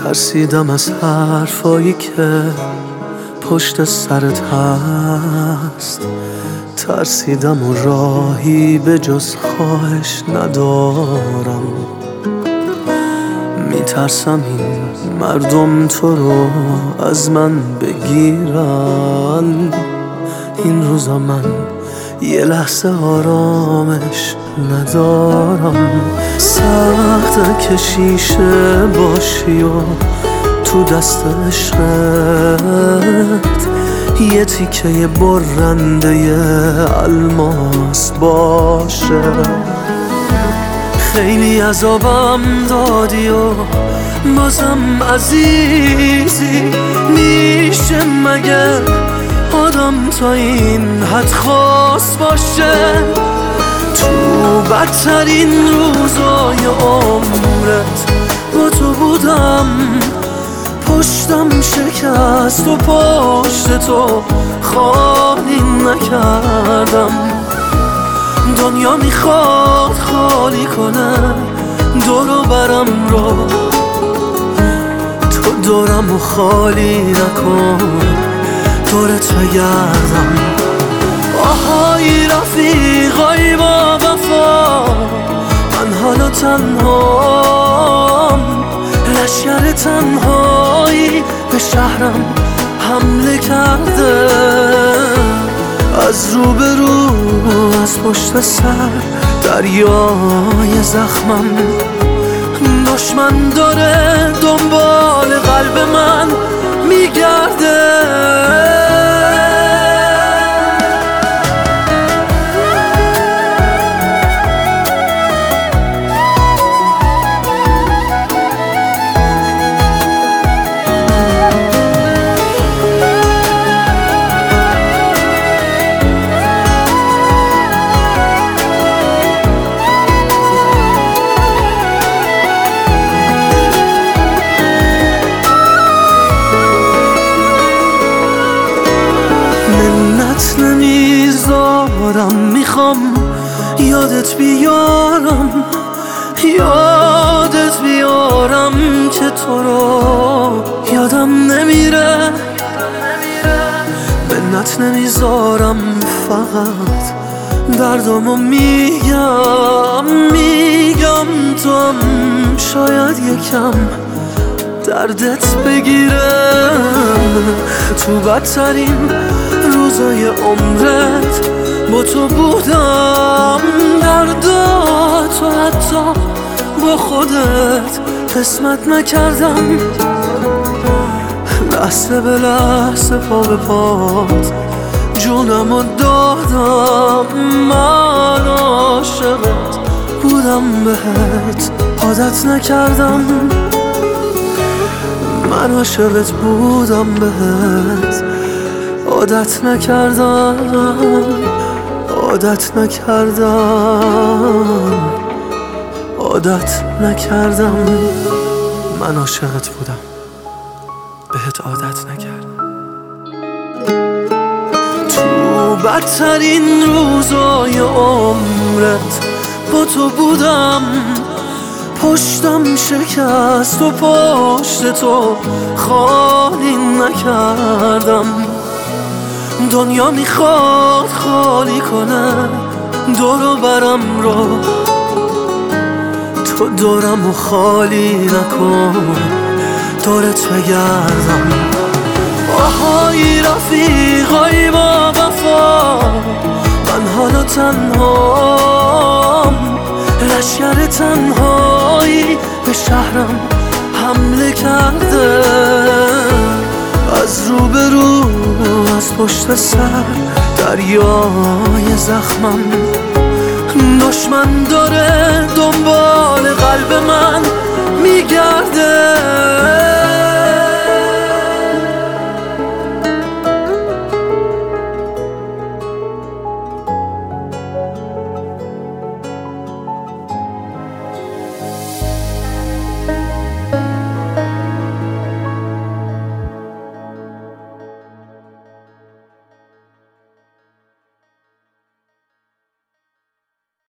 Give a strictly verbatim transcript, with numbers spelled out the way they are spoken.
ترسیدم از حرفایی که پشت سرت هست، ترسیدم و راهی به جز خواهش ندارم. میترسم این مردم تو رو از من بگیرن. این روزا من یه لحظه آرامش ندارم. سخت که شیشه باشی و تو دست عشقت یه تیکه برنده الماس باشه. خیلی عذابم دادی و بازم عزیزی، میشه مگه آدم تا این حد خاص باشه؟ تو بدترین روزای عمرت با تو بودم، پشتم شکست و پشت تو خالی نکردم. دنیا میخواد خالی کنه دور و برم رو، تو دورم و خالی نکن، دورت بگردم. آهای رفیقای با وفا، من حالا تنهام، لشگر تنهایی به شهرم حمله کرده. از رو به رو از پشت سر دریای زخمم، دشمن داره دنبال قلب من میگرده. نمیذارم، میخوام یادت بیارم، یادت بیارم که تو رو یادم نمیره. منت نمیذارم، فقط دردامو میگم میگم تو هم شاید یکم دردت بگیره. تو بدترین روزای عمرت با تو بودم، درداتو حتی با خودت قسمت نکردم. لحظه به لحظه پا به پات جونمو دادم. من عاشقت بودم، بهت عادت نکردم. من عاشقت بودم، بهت عادت نکردم، عادت نکردم، عادت نکردم. من عاشقت بودم، بهت عادت نکردم. تو بدترین روزای عمرت با تو بودم، پشتم شکست و پشت تو خالی نکردم. دنیا میخواد خالی کنه دور و برم رو، تو دورم و خالی نکن، دورت بگردم. آهای رفیقای با وفا، من حالا تنهام، لشگر تنهایی به شهرم حمله کرده. از رو به رو از پشت سر دریای زخمم، دشمن داره دنبال قلب من میگرده.